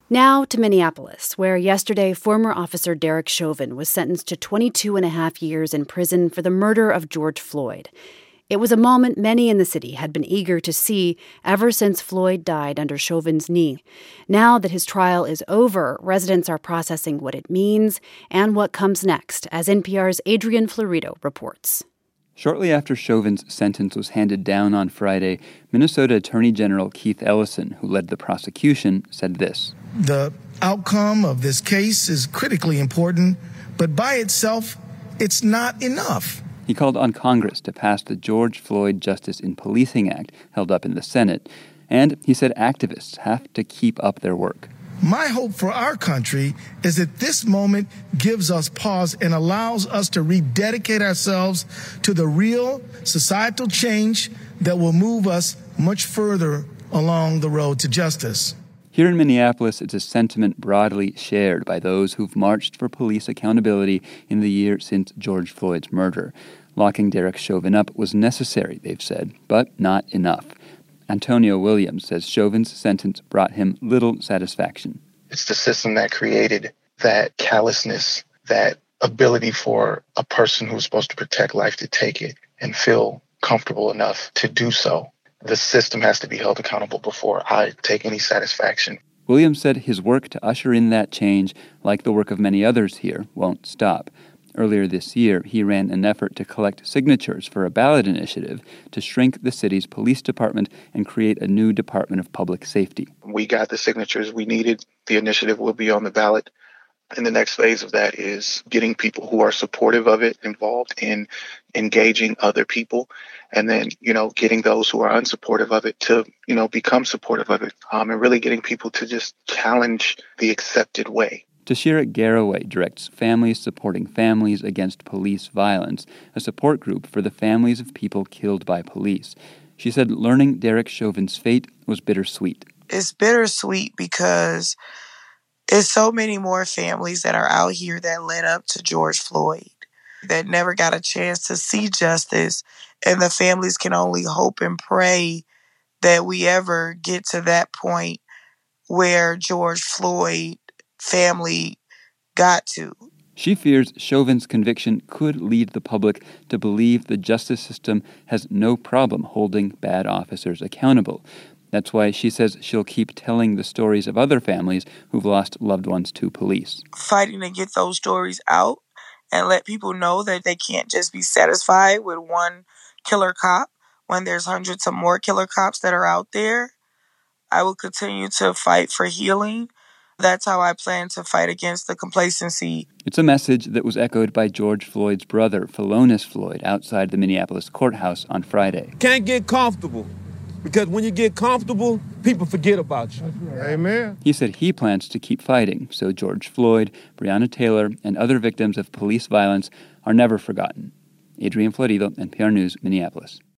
Now to Minneapolis, where yesterday former officer Derek Chauvin was sentenced to 22 and a half years in prison for the murder of George Floyd. It was a moment many in the city had been eager to see ever since Floyd died under Chauvin's knee. Now that his trial is over, residents are processing what it means and what comes next, as NPR's Adrian Florido reports. Shortly after Chauvin's sentence was handed down on Friday, Minnesota Attorney General Keith Ellison, who led the prosecution, said this. The outcome of this case is critically important, but by itself, it's not enough. He called on Congress to pass the George Floyd Justice in Policing Act held up in the Senate, and he said activists have to keep up their work. My hope for our country is that this moment gives us pause and allows us to rededicate ourselves to the real societal change that will move us much further along the road to justice. Here in Minneapolis, it's a sentiment broadly shared by those who've marched for police accountability in the year since George Floyd's murder. Locking Derek Chauvin up was necessary, they've said, but not enough. Antonio Williams says Chauvin's sentence brought him little satisfaction. It's the system that created that callousness, that ability for a person who's supposed to protect life to take it and feel comfortable enough to do so. The system has to be held accountable before I take any satisfaction. Williams said his work to usher in that change, like the work of many others here, won't stop. Earlier this year, he ran an effort to collect signatures for a ballot initiative to shrink the city's police department and create a new Department of Public Safety. We got the signatures we needed. The initiative will be on the ballot. And the next phase of that is getting people who are supportive of it involved in engaging other people. And then, getting those who are unsupportive of it to, become supportive of it. And really getting people to just challenge the accepted way. Tashira Garraway directs Families Supporting Families Against Police Violence, a support group for the families of people killed by police. She said learning Derek Chauvin's fate was bittersweet. It's bittersweet because there's so many more families that are out here that led up to George Floyd that never got a chance to see justice, and the families can only hope and pray that we ever get to that point where George Floyd family got to. She fears Chauvin's conviction could lead the public to believe the justice system has no problem holding bad officers accountable. That's why she says she'll keep telling the stories of other families who've lost loved ones to police. Fighting to get those stories out and let people know that they can't just be satisfied with one killer cop when there's hundreds of more killer cops that are out there. I will continue to fight for healing. That's how I plan to fight against the complacency. It's a message that was echoed by George Floyd's brother, Philonise Floyd, outside the Minneapolis courthouse on Friday. Can't get comfortable, because when you get comfortable, people forget about you. Amen. He said he plans to keep fighting, so George Floyd, Breonna Taylor, and other victims of police violence are never forgotten. Adrian Florido, NPR News, Minneapolis.